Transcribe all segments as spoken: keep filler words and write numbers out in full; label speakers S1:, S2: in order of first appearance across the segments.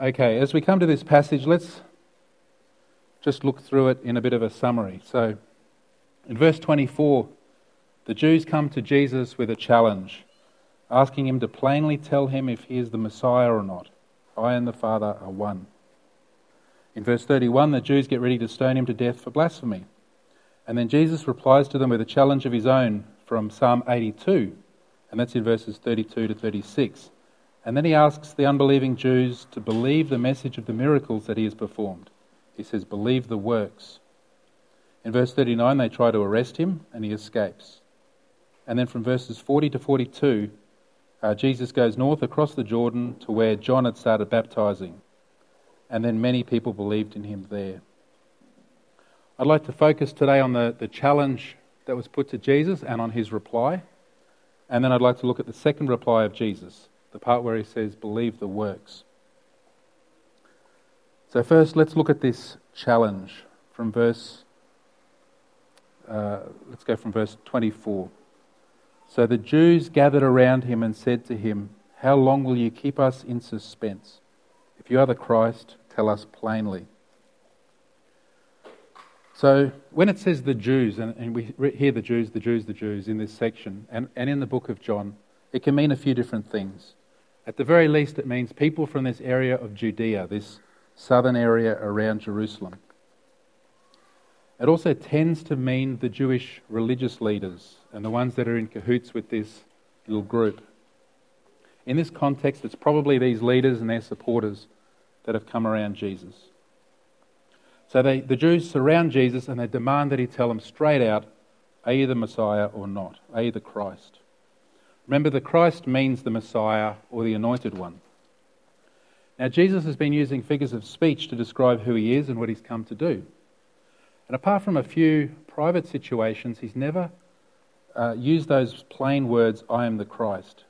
S1: Okay, as we come to this passage, let's just look through it in a bit of a summary. So, in verse twenty-four, the Jews come to Jesus with a challenge, asking him to plainly tell him if he is the Messiah or not. I and the Father are one. In verse thirty-one, the Jews get ready to stone him to death for blasphemy. And then Jesus replies to them with a challenge of his own from Psalm eighty-two, and that's in verses thirty-two to thirty-six. And then he asks the unbelieving Jews to believe the message of the miracles that he has performed. He says, believe the works. In verse thirty-nine, they try to arrest him, and he escapes. And then from verses forty to forty-two, uh, Jesus goes north across the Jordan to where John had started baptizing. And then many people believed in him there. I'd like to focus today on the, the challenge that was put to Jesus and on his reply. And then I'd like to look at the second reply of Jesus, the part where he says, believe the works. So first, let's look at this challenge from verse, uh, let's go from verse twenty-four. So the Jews gathered around him and said to him, how long will you keep us in suspense? If you are the Christ, tell us plainly. So when it says the Jews, and, and we hear the Jews, the Jews, the Jews in this section, and, and in the book of John, it can mean a few different things. At the very least, it means people from this area of Judea, this southern area around Jerusalem. It also tends to mean the Jewish religious leaders and the ones that are in cahoots with this little group. In this context, it's probably these leaders and their supporters that have come around Jesus. So they, the Jews surround Jesus and they demand that he tell them straight out, are you the Messiah or not? Are you the Christ? Remember, the Christ means the Messiah or the Anointed One. Now, Jesus has been using figures of speech to describe who he is and what he's come to do. And apart from a few private situations, he's never uh, used those plain words, I am the Christ.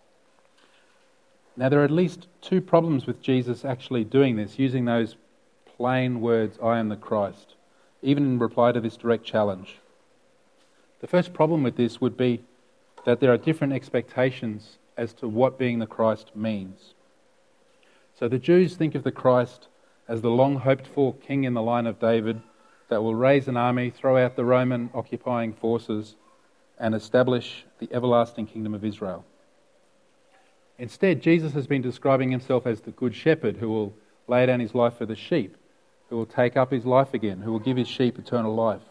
S1: Now, there are at least two problems with Jesus actually doing this, using those plain words, I am the Christ, even in reply to this direct challenge. The first problem with this would be that there are different expectations as to what being the Christ means. So the Jews think of the Christ as the long-hoped-for king in the line of David that will raise an army, throw out the Roman occupying forces, and establish the everlasting kingdom of Israel. Instead, Jesus has been describing himself as the good shepherd who will lay down his life for the sheep, who will take up his life again, who will give his sheep eternal life.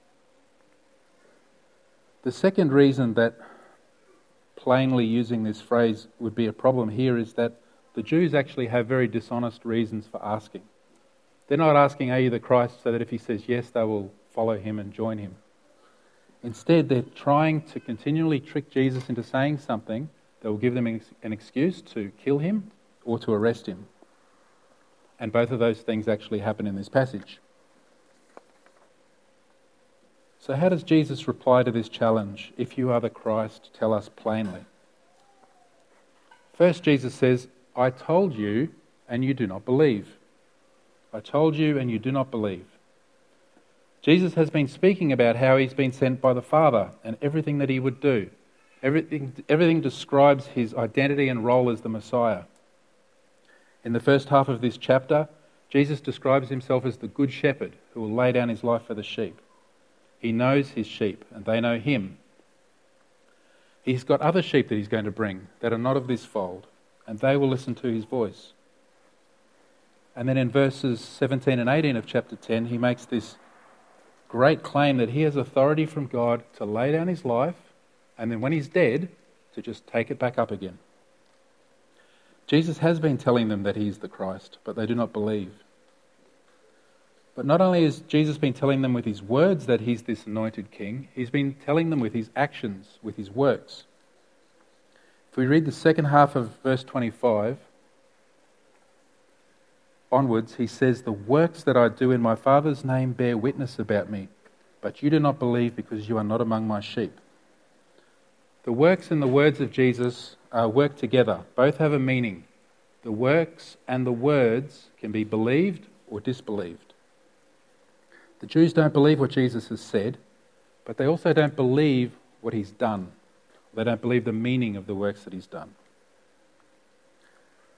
S1: The second reason that plainly using this phrase would be a problem here is that the Jews actually have very dishonest reasons for asking. They're not asking, are you the Christ, so that if he says yes, they will follow him and join him. Instead, they're trying to continually trick Jesus into saying something that will give them an excuse to kill him or to arrest him. And both of those things actually happen in this passage. So how does Jesus reply to this challenge? If you are the Christ, tell us plainly. First, Jesus says, I told you and you do not believe. I told you and you do not believe. Jesus has been speaking about how he's been sent by the Father and everything that he would do. Everything, everything describes his identity and role as the Messiah. In the first half of this chapter, Jesus describes himself as the good shepherd who will lay down his life for the sheep. He knows his sheep and they know him. He's got other sheep that he's going to bring that are not of this fold, and they will listen to his voice. And then in verses seventeen and eighteen of chapter ten, he makes this great claim that he has authority from God to lay down his life, and then when he's dead, to just take it back up again. Jesus has been telling them that he's the Christ, but they do not believe. But not only has Jesus been telling them with his words that he's this anointed king, he's been telling them with his actions, with his works. If we read the second half of verse twenty-five onwards, he says, the works that I do in my Father's name bear witness about me, but you do not believe because you are not among my sheep. The works and the words of Jesus uh, work together. Both have a meaning. The works and the words can be believed or disbelieved. The Jews don't believe what Jesus has said, but they also don't believe what he's done. They don't believe the meaning of the works that he's done.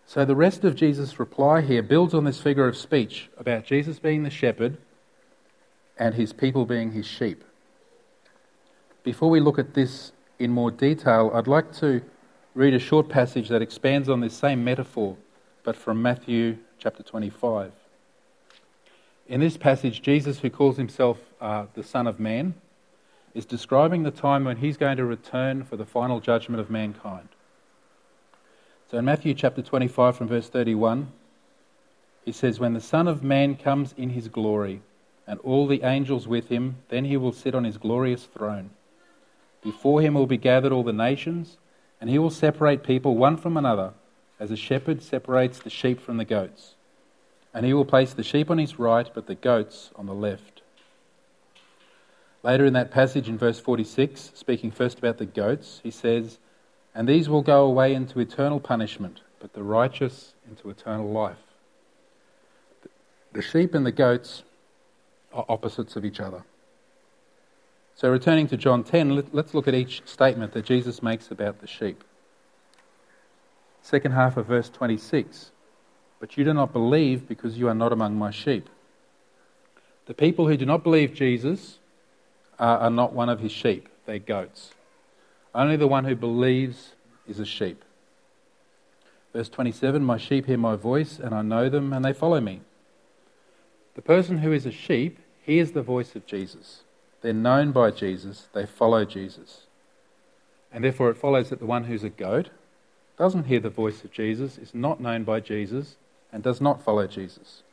S1: So the rest of Jesus' reply here builds on this figure of speech about Jesus being the shepherd and his people being his sheep. Before we look at this in more detail, I'd like to read a short passage that expands on this same metaphor, but from Matthew chapter twenty-five. In this passage, Jesus, who calls himself uh, the Son of Man, is describing the time when he's going to return for the final judgment of mankind. So in Matthew chapter twenty-five from verse thirty-one, he says, "When the Son of Man comes in his glory, and all the angels with him, then he will sit on his glorious throne. Before him will be gathered all the nations, and he will separate people one from another, as a shepherd separates the sheep from the goats. And he will place the sheep on his right, but the goats on the left." Later in that passage in verse forty-six, speaking first about the goats, he says, "And these will go away into eternal punishment, but the righteous into eternal life." The sheep and the goats are opposites of each other. So returning to John ten, let's look at each statement that Jesus makes about the sheep. Second half of verse twenty-six, "But you do not believe because you are not among my sheep." The people who do not believe Jesus are, are not one of his sheep, they're goats. Only the one who believes is a sheep. Verse twenty-seven, "My sheep hear my voice, and I know them, and they follow me." The person who is a sheep hears the voice of Jesus. They're known by Jesus, they follow Jesus. And therefore it follows that the one who's a goat doesn't hear the voice of Jesus, is not known by Jesus, and does not follow Jesus.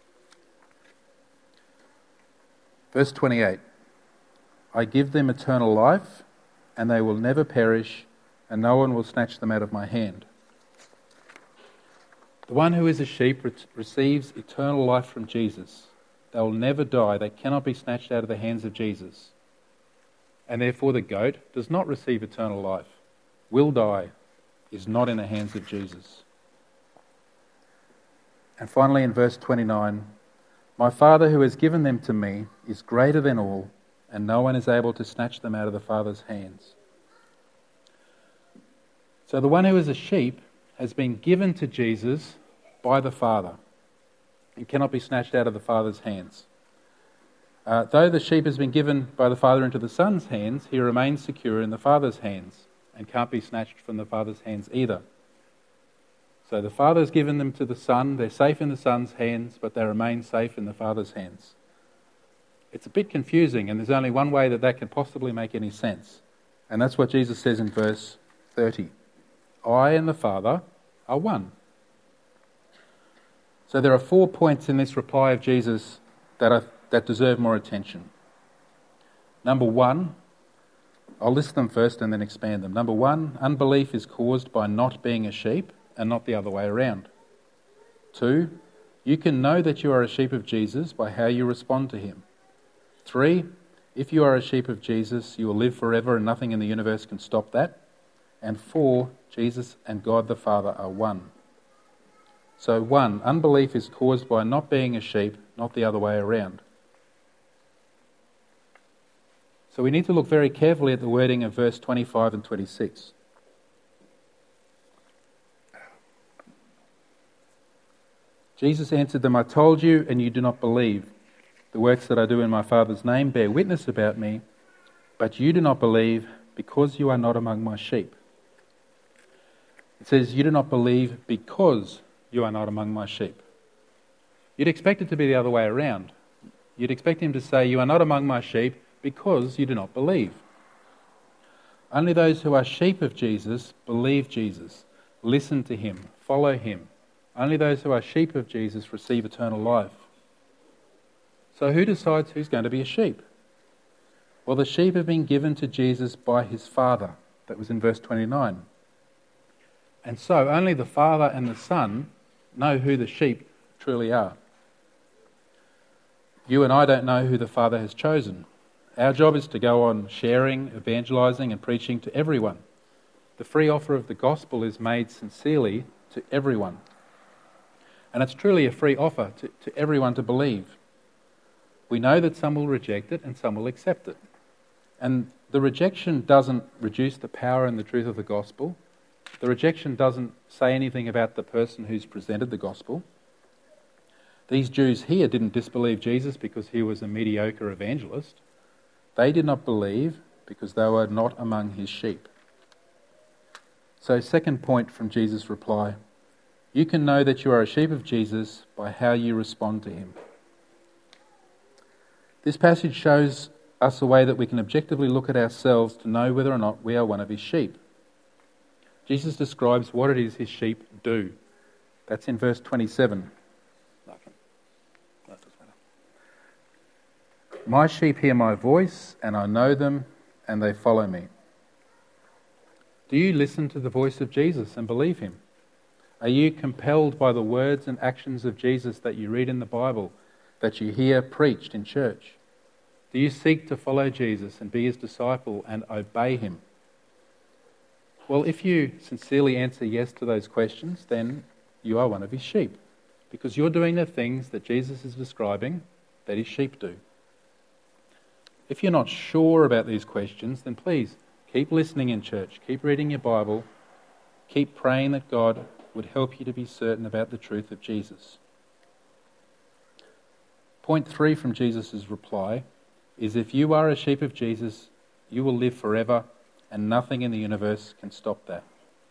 S1: Verse twenty-eight, "I give them eternal life, and they will never perish, and no one will snatch them out of my hand." The one who is a sheep re- receives eternal life from Jesus. They will never die. They cannot be snatched out of the hands of Jesus. And therefore the goat does not receive eternal life, will die, is not in the hands of Jesus. And finally in verse twenty-nine, "My Father who has given them to me is greater than all, and no one is able to snatch them out of the Father's hands." So the one who is a sheep has been given to Jesus by the Father and cannot be snatched out of the Father's hands. Uh, though the sheep has been given by the Father into the Son's hands, he remains secure in the Father's hands and can't be snatched from the Father's hands either. So the Father has given them to the Son, they're safe in the Son's hands, but they remain safe in the Father's hands. It's a bit confusing, and there's only one way that that can possibly make any sense. And that's what Jesus says in verse thirty. "I and the Father are one." So there are four points in this reply of Jesus that are, that deserve more attention. Number one, I'll list them first and then expand them. Number one, unbelief is caused by not being a sheep and not the other way around. Two, you can know that you are a sheep of Jesus by how you respond to him. Three, if you are a sheep of Jesus, you will live forever and nothing in the universe can stop that. And four, Jesus and God the Father are one. So one, unbelief is caused by not being a sheep, not the other way around. So we need to look very carefully at the wording of verse twenty-five and twenty-six. Jesus answered them, "I told you, and you do not believe. The works that I do in my Father's name bear witness about me, but you do not believe because you are not among my sheep." It says, you do not believe because you are not among my sheep. You'd expect it to be the other way around. You'd expect him to say, you are not among my sheep because you do not believe. Only those who are sheep of Jesus believe Jesus, listen to him, follow him. Only those who are sheep of Jesus receive eternal life. So who decides who's going to be a sheep? Well, the sheep have been given to Jesus by his Father. That was in verse twenty-nine. And so only the Father and the Son know who the sheep truly are. You and I don't know who the Father has chosen. Our job is to go on sharing, evangelizing and preaching to everyone. The free offer of the gospel is made sincerely to everyone. And it's truly a free offer to, to everyone to believe. We know that some will reject it and some will accept it. And the rejection doesn't reduce the power and the truth of the gospel. The rejection doesn't say anything about the person who's presented the gospel. These Jews here didn't disbelieve Jesus because he was a mediocre evangelist. They did not believe because they were not among his sheep. So, second point from Jesus' reply, you can know that you are a sheep of Jesus by how you respond to him. This passage shows us a way that we can objectively look at ourselves to know whether or not we are one of his sheep. Jesus describes what it is his sheep do. That's in verse twenty-seven. My sheep hear my voice, and I know them, and they follow me. Do you listen to the voice of Jesus and believe him? Are you compelled by the words and actions of Jesus that you read in the Bible, that you hear preached in church? Do you seek to follow Jesus and be his disciple and obey him? Well, if you sincerely answer yes to those questions, then you are one of his sheep, because you're doing the things that Jesus is describing that his sheep do. If you're not sure about these questions, then please keep listening in church, keep reading your Bible, keep praying that God would help you to be certain about the truth of Jesus. Point three from Jesus' reply is, if you are a sheep of Jesus, you will live forever, and nothing in the universe can stop that.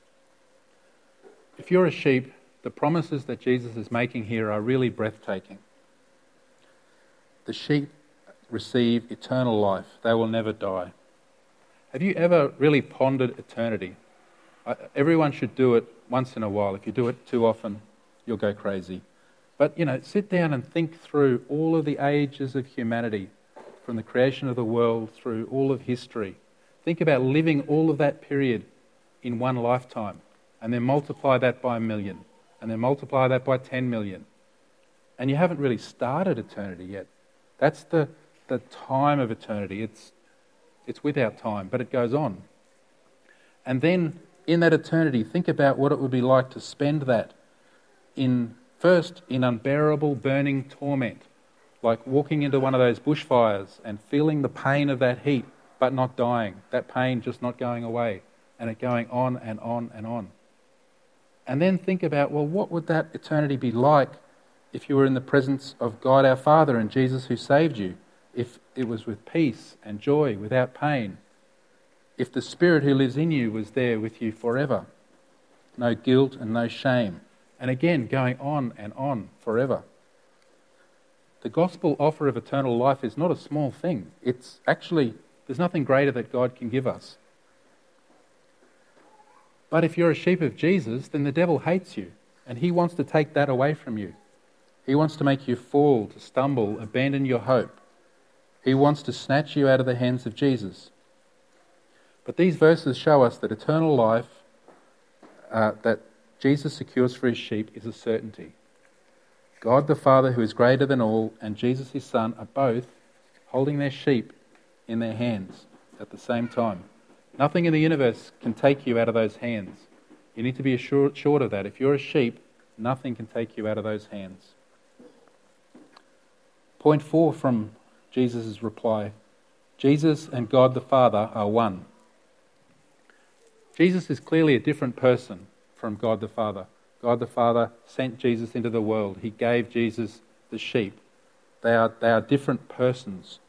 S1: If you're a sheep, the promises that Jesus is making here are really breathtaking. The sheep receive eternal life. They will never die. Have you ever really pondered eternity? Everyone should do it once in a while. If you do it too often, you'll go crazy. But, you know, sit down and think through all of the ages of humanity, from the creation of the world through all of history. Think about living all of that period in one lifetime, and then multiply that by a million, and then multiply that by ten million. And you haven't really started eternity yet. That's the, the time of eternity. It's, it's without time, but it goes on. And then in that eternity, think about what it would be like to spend that in, first, in unbearable burning torment, like walking into one of those bushfires and feeling the pain of that heat, but not dying, that pain just not going away, and it going on and on and on. And then think about, well, what would that eternity be like if you were in the presence of God our Father and Jesus who saved you? If it was with peace and joy, without pain. If the Spirit who lives in you was there with you forever. No guilt and no shame. And again, going on and on forever. The gospel offer of eternal life is not a small thing. It's actually, there's nothing greater that God can give us. But if you're a sheep of Jesus, then the devil hates you, and he wants to take that away from you. He wants to make you fall, to stumble, abandon your hope. He wants to snatch you out of the hands of Jesus. But these verses show us that eternal life uh, that Jesus secures for his sheep is a certainty. God the Father, who is greater than all, and Jesus his Son are both holding their sheep in their hands at the same time. Nothing in the universe can take you out of those hands. You need to be assured, assured of that. If you're a sheep, nothing can take you out of those hands. Point four from Jesus' reply. Jesus and God the Father are one. Jesus is clearly a different person from God the Father. God the Father sent Jesus into the world. He gave Jesus the sheep. They are, they are different persons.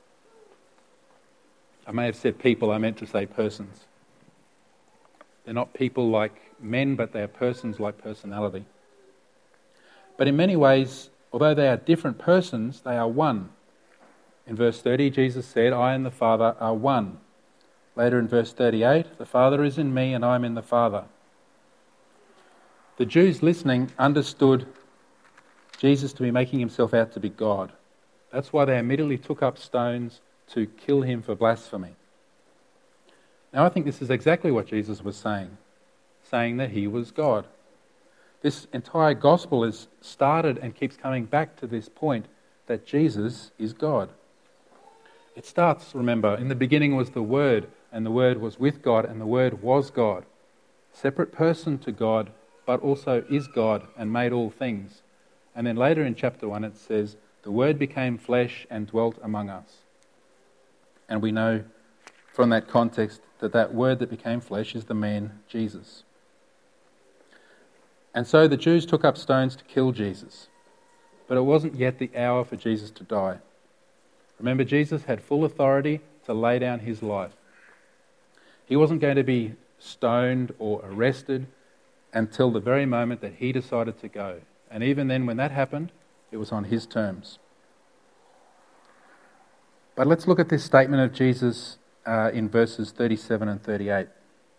S1: I may have said people, I meant to say persons. They're not people like men, but they are persons like personality. But in many ways, although they are different persons, they are one. In verse thirty, Jesus said, I and the Father are one. Later in verse thirty-eight, the Father is in me and I am in the Father. The Jews listening understood Jesus to be making himself out to be God. That's why they immediately took up stones to kill him for blasphemy. Now I think this is exactly what Jesus was saying, saying that he was God. This entire gospel is started and keeps coming back to this point that Jesus is God. It starts, remember, in the beginning was the Word, and the Word was with God, and the Word was God. Separate person to God, but also is God and made all things. And then later in chapter one it says, the Word became flesh and dwelt among us. And we know from that context that that Word that became flesh is the man Jesus. And so the Jews took up stones to kill Jesus. But it wasn't yet the hour for Jesus to die. Remember, Jesus had full authority to lay down his life. He wasn't going to be stoned or arrested until the very moment that he decided to go. And even then, when that happened, it was on his terms. But let's look at this statement of Jesus uh, in verses thirty-seven and thirty-eight.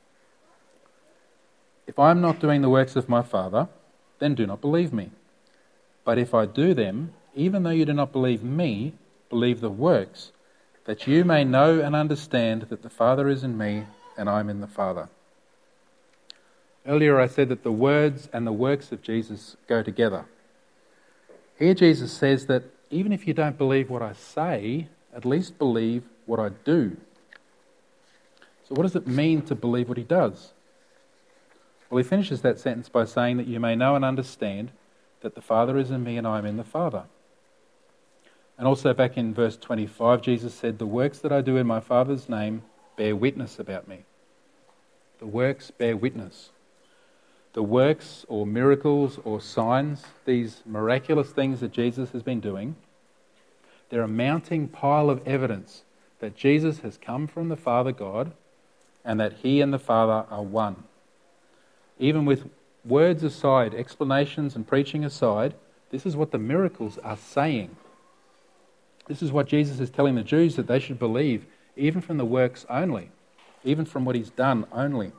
S1: If I am not doing the works of my Father, then do not believe me. But if I do them, even though you do not believe me, believe the works, that you may know and understand that the Father is in me and I am in the Father. Earlier I said that the words and the works of Jesus go together. Here Jesus says that even if you don't believe what I say, at least believe what I do. So what does it mean to believe what he does? Well, he finishes that sentence by saying that you may know and understand that the Father is in me and I am in the Father. And also back in verse twenty-five, Jesus said, the works that I do in my Father's name bear witness about me. The works bear witness. The works or miracles or signs, these miraculous things that Jesus has been doing, they're a mounting pile of evidence that Jesus has come from the Father God and that he and the Father are one. Even with words aside, explanations and preaching aside, this is what the miracles are saying. This is what Jesus is telling the Jews that they should believe, even from the works only, even from what he's done only.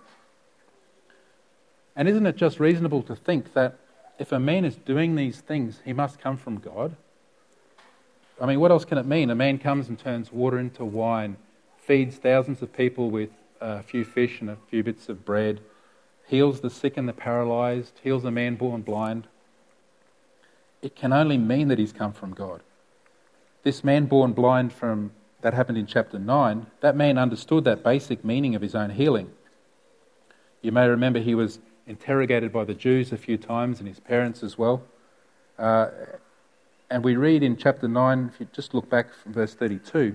S1: And isn't it just reasonable to think that if a man is doing these things, he must come from God? I mean, what else can it mean? A man comes and turns water into wine, feeds thousands of people with a few fish and a few bits of bread, heals the sick and the paralysed, heals a man born blind. It can only mean that he's come from God. This man born blind from that happened in chapter nine, that man understood that basic meaning of his own healing. You may remember he was interrogated by the Jews a few times and his parents as well. Uh, and we read in chapter nine, if you just look back from verse thirty-two,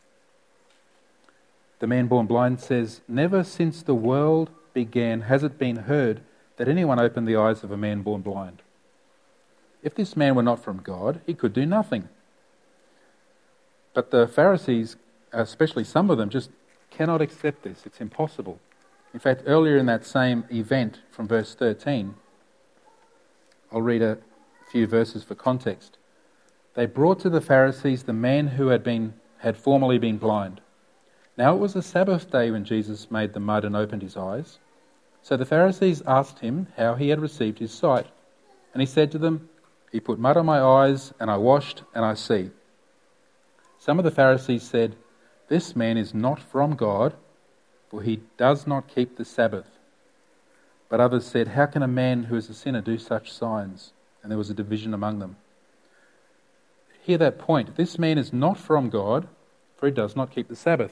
S1: the man born blind says, never since the world began has it been heard that anyone opened the eyes of a man born blind. If this man were not from God, he could do nothing. But the Pharisees, especially some of them, just cannot accept this. It's impossible. In fact, earlier in that same event from verse thirteen, I'll read a few verses for context. They brought to the Pharisees the man who had been had formerly been blind. Now it was a Sabbath day when Jesus made the mud and opened his eyes. So the Pharisees asked him how he had received his sight. And he said to them, he put mud on my eyes, and I washed, and I see. Some of the Pharisees said, this man is not from God, for he does not keep the Sabbath. But others said, how can a man who is a sinner do such signs? And there was a division among them. Hear that point. This man is not from God, for he does not keep the Sabbath.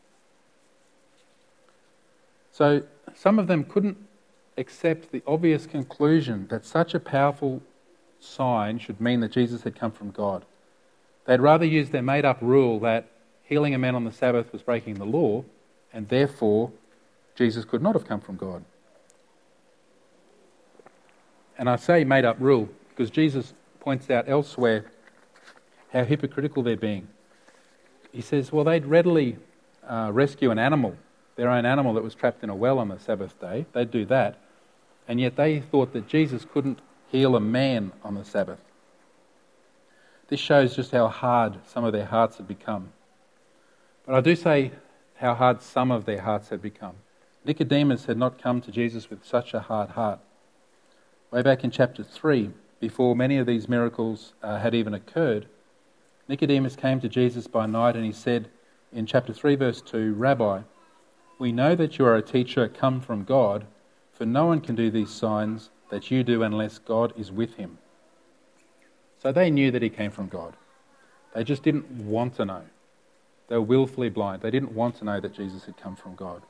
S1: So some of them couldn't accept the obvious conclusion that such a powerful sign should mean that Jesus had come from God. They'd rather use their made-up rule that healing a man on the Sabbath was breaking the law, and therefore Jesus could not have come from God. And I say made-up rule because Jesus points out elsewhere how hypocritical they're being. He says, well, they'd readily uh, rescue an animal, their own animal that was trapped in a well on the Sabbath day. They'd do that. And yet they thought that Jesus couldn't heal a man on the Sabbath. This shows just how hard some of their hearts had become. But I do say how hard some of their hearts had become. Nicodemus had not come to Jesus with such a hard heart. Way back in chapter three, before many of these miracles uh, had even occurred, Nicodemus came to Jesus by night and he said in chapter three verse two, Rabbi, we know that you are a teacher come from God, for no one can do these signs that you do unless God is with him. So they knew that he came from God. They just didn't want to know. They were willfully blind. They didn't want to know that Jesus had come from God.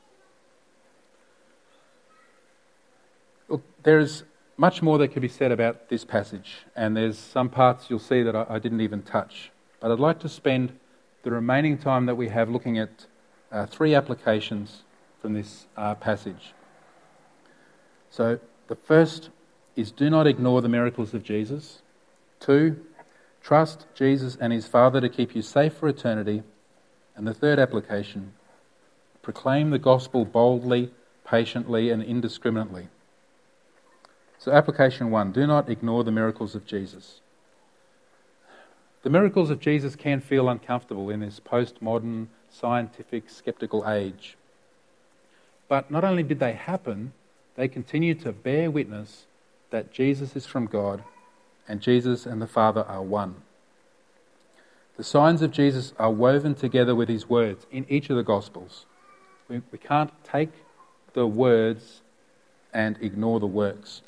S1: Look, there's much more that could be said about this passage, and there's some parts you'll see that I, I didn't even touch. But I'd like to spend the remaining time that we have looking at uh, three applications from this uh, passage. So the first is do not ignore the miracles of Jesus. Two, trust Jesus and his Father to keep you safe for eternity. And the third application, proclaim the gospel boldly, patiently and indiscriminately. So application one, do not ignore the miracles of Jesus. The miracles of Jesus can feel uncomfortable in this postmodern, scientific, skeptical age. But not only did they happen, they continue to bear witness that Jesus is from God and Jesus and the Father are one. The signs of Jesus are woven together with his words in each of the Gospels. We, we can't take the words and ignore the works.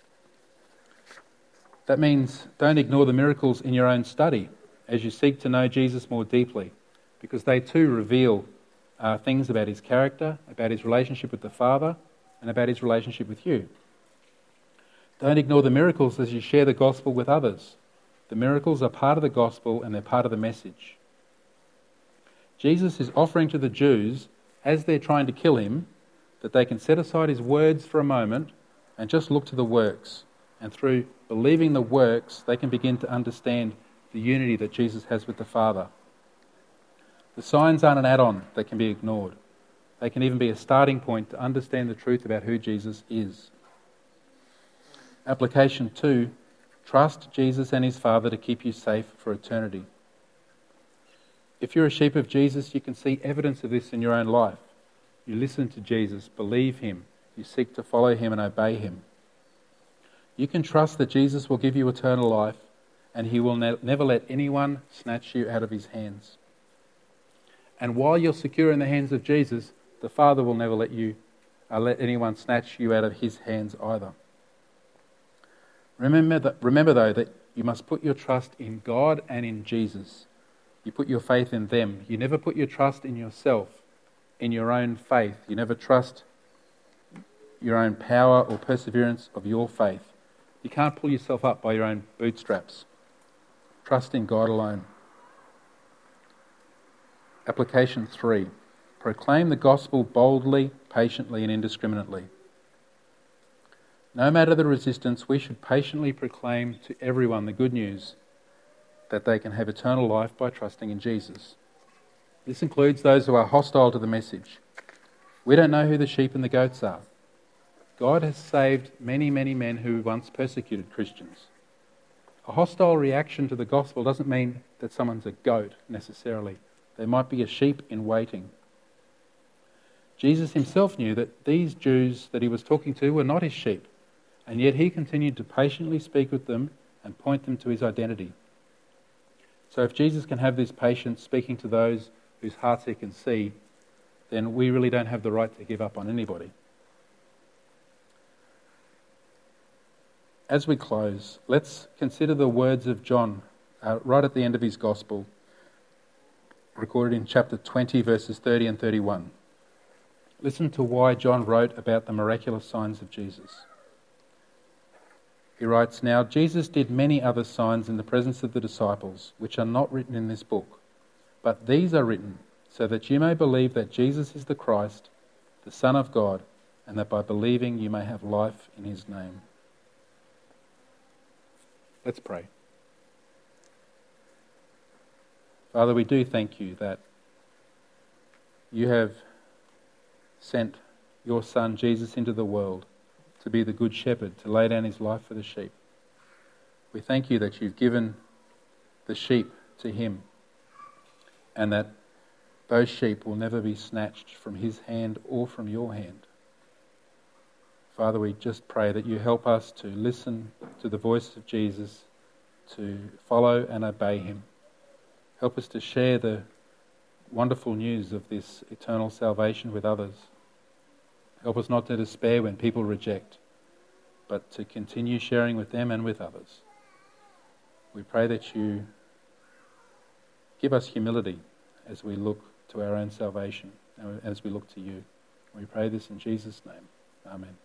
S1: That means don't ignore the miracles in your own study as you seek to know Jesus more deeply, because they too reveal uh, things about his character, about his relationship with the Father, and about his relationship with you. Don't ignore the miracles as you share the gospel with others. The miracles are part of the gospel and they're part of the message. Jesus is offering to the Jews, as they're trying to kill him, that they can set aside his words for a moment and just look to the works. And through believing the works, they can begin to understand the unity that Jesus has with the Father. The signs aren't an add-on that can be ignored. They can even be a starting point to understand the truth about who Jesus is. Application two, trust Jesus and his Father to keep you safe for eternity. If you're a sheep of Jesus, you can see evidence of this in your own life. You listen to Jesus, believe him, you seek to follow him and obey him. You can trust that Jesus will give you eternal life and he will ne- never let anyone snatch you out of his hands. And while you're secure in the hands of Jesus, the Father will never let you uh, let anyone snatch you out of his hands either. Remember, that, remember though that you must put your trust in God and in Jesus. You put your faith in them. You never put your trust in yourself, in your own faith. You never trust your own power or perseverance of your faith. You can't pull yourself up by your own bootstraps. Trust in God alone. Application three. Proclaim the gospel boldly, patiently and indiscriminately. No matter the resistance, we should patiently proclaim to everyone the good news that they can have eternal life by trusting in Jesus. This includes those who are hostile to the message. We don't know who the sheep and the goats are. God has saved many, many men who once persecuted Christians. A hostile reaction to the gospel doesn't mean that someone's a goat necessarily. They might be a sheep in waiting. Jesus himself knew that these Jews that he was talking to were not his sheep, and yet he continued to patiently speak with them and point them to his identity. So if Jesus can have this patience speaking to those whose hearts he can see, then we really don't have the right to give up on anybody. As we close, let's consider the words of John uh, right at the end of his gospel, recorded in chapter twenty, verses thirty and thirty-one. Listen to why John wrote about the miraculous signs of Jesus. He writes, "Now Jesus did many other signs in the presence of the disciples, which are not written in this book. But these are written so that you may believe that Jesus is the Christ, the Son of God, and that by believing you may have life in his name." Let's pray. Father, we do thank you that you have sent your Son Jesus into the world to be the good shepherd, to lay down his life for the sheep. We thank you that you've given the sheep to him and that those sheep will never be snatched from his hand or from your hand. Father, we just pray that you help us to listen to the voice of Jesus, to follow and obey him. Help us to share the wonderful news of this eternal salvation with others. Help us not to despair when people reject, but to continue sharing with them and with others. We pray that you give us humility as we look to our own salvation, and as we look to you. We pray this in Jesus' name. Amen.